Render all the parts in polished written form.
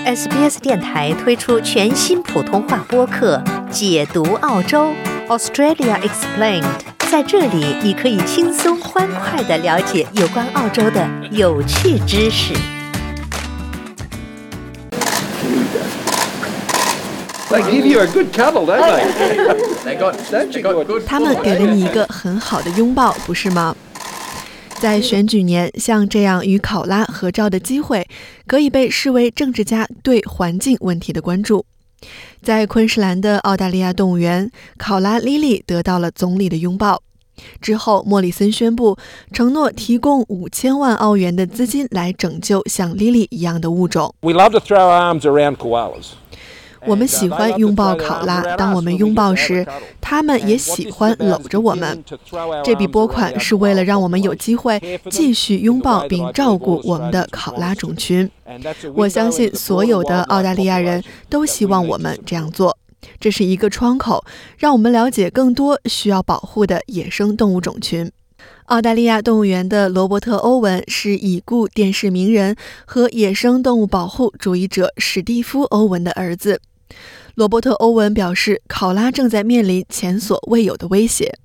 SBS 电台推出全新普通话播客《解读澳洲 Australia Explained》，在这里你可以轻松欢快地了解有关澳洲的有趣知识。 他们给了你一个很好的拥抱，不是吗？在选举年，像这样与考拉合照的机会，可以被视为政治家对环境问题的关注。在昆士兰的澳大利亚动物园，考拉莉莉得到了总理的拥抱。之后，莫里森宣布承诺提供5000万澳元的资金来拯救像莉莉一样的物种。 We love to throw our arms around koalas. 我们喜欢拥抱考拉，当我们拥抱时，他们也喜欢搂着我们。这笔拨款是为了让我们有机会继续拥抱并照顾我们的考拉种群。我相信所有的澳大利亚人都希望我们这样做。这是一个窗口，让我们了解更多需要保护的野生动物种群。澳大利亚动物园的罗伯特·欧文是已故电视名人和野生动物保护主义者史蒂夫·欧文的儿子。罗伯特·欧文表示，考拉正在面临前所未有的威胁。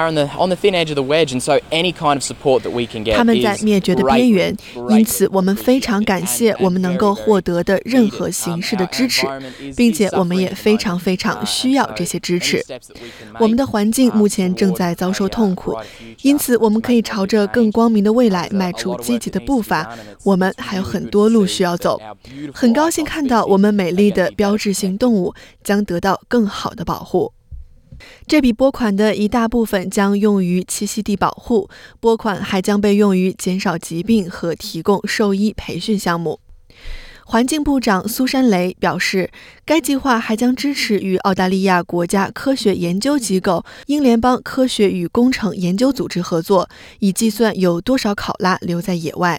他们在灭绝的边缘，因此我们非常感谢我们能够获得的任何形式的支持，并且我们也非常需要这些支持。我们的环境目前正在遭受痛苦，因此我们可以朝着更光明的未来迈出积极的步伐。我们还有很多路需要走。很高兴看到我们美丽的标志性动物将得到更好的保护。这笔拨款的一大部分将用于栖息地保护，拨款还将被用于减少疾病和提供兽医培训项目。环境部长苏珊·雷表示，该计划还将支持与澳大利亚国家科学研究机构英联邦科学与工程研究组织合作，以计算有多少考拉留在野外。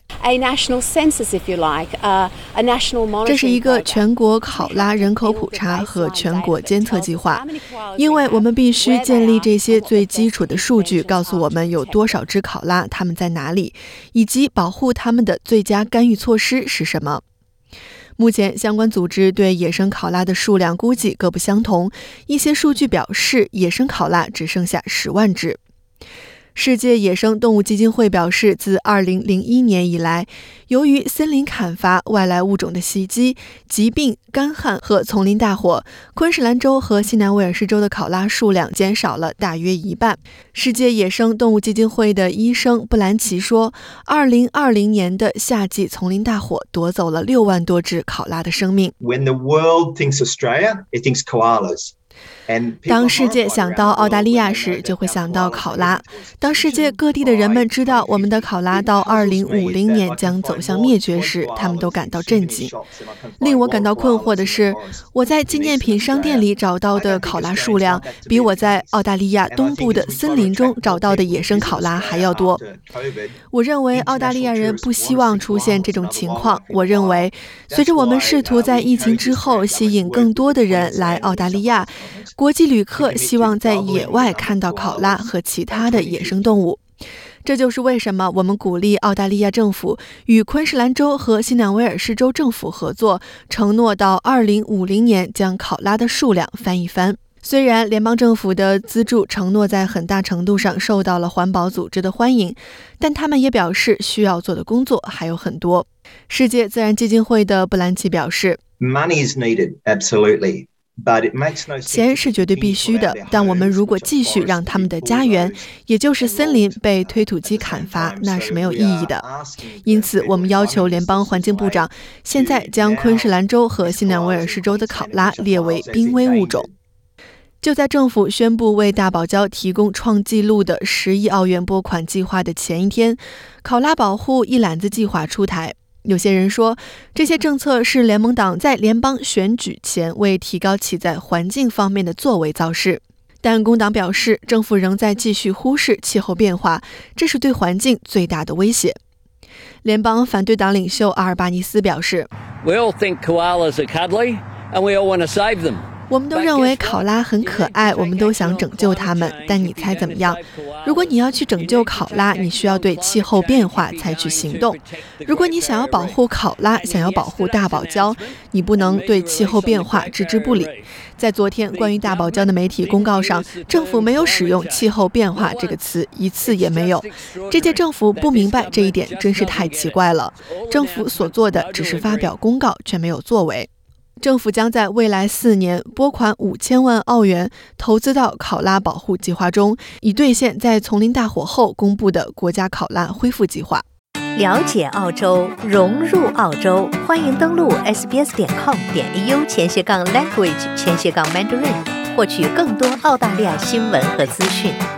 这是一个全国考拉人口普查和全国监测计划，因为我们必须建立这些最基础的数据，告诉我们有多少只考拉，它们在哪里，以及保护它们的最佳干预措施是什么。目前，相关组织对野生考拉的数量估计各不相同。一些数据表示，野生考拉只剩下10万只。世界野生动物基金会表示，自2001年以来，由于森林砍伐、外来物种的袭击、疾病、干旱和丛林大火，昆士兰州和西南威尔士州的考拉数量减少了大约1半。世界野生动物基金会的医生布兰奇说，2020年的夏季丛林大火夺走了6万多只考拉的生命。 When the world thinks Australia, it thinks koalas. 当世界想到澳大利亚时，就会想到考拉。当世界各地的人们知道我们的考拉到2050年将走向灭绝时，他们都感到震惊。令我感到困惑的是，我在纪念品商店里找到的考拉数量，比我在澳大利亚东部的森林中找到的野生考拉还要多。我认为澳大利亚人不希望出现这种情况。我认为，随着我们试图在疫情之后吸引更多的人来澳大利亚，国际旅客希望在野外看到考拉和其他的野生动物。这就是为什么我们鼓励澳大利亚政府与昆士兰州和西南威尔士州政府合作，承诺到2050年将考拉的数量翻一番。虽然联邦政府的资助承诺在很大程度上受到了环保组织的欢迎，但他们也表示需要做的工作还有很多。世界自然基金会的布兰奇表示， Money is needed, absolutely.But it makes no sense. 钱是绝对必须的，但我们如果继续让他们的家园，也就是森林被推土机砍伐，那是没有意义的。因此，我们要求联邦环境部长现在将昆士兰州和西南威尔士州的考拉列为濒危物种。就在政府宣布为大堡礁提供创纪录的10亿澳元拨款计划的前一天，考拉保护一揽子计划出台。有些人说，这些政策是联盟党在联邦选举前为提高其在环境方面的作为造势。但工党表示，政府仍在继续忽视气候变化，这是对环境最大的威胁。联邦反对党领袖阿尔巴尼斯表示， We all think koalas are cuddly, and we all want to save them. 我们都认为考拉很可爱，我们都想拯救它们，但你猜怎么样？如果你要去拯救考拉，你需要对气候变化采取行动。如果你想要保护考拉，想要保护大堡礁，你不能对气候变化置之不理。在昨天关于大堡礁的媒体公告上，政府没有使用气候变化这个词，一次也没有。这届政府不明白这一点，真是太奇怪了。政府所做的只是发表公告，却没有作为。政府将在未来4年拨款5000万澳元投资到考拉保护计划中，以兑现在丛林大火后公布的国家考拉恢复计划。 了解澳洲，融入澳洲，欢迎登录 sbs.com.au/language/Mandarin 获取更多澳大利亚新闻和资讯。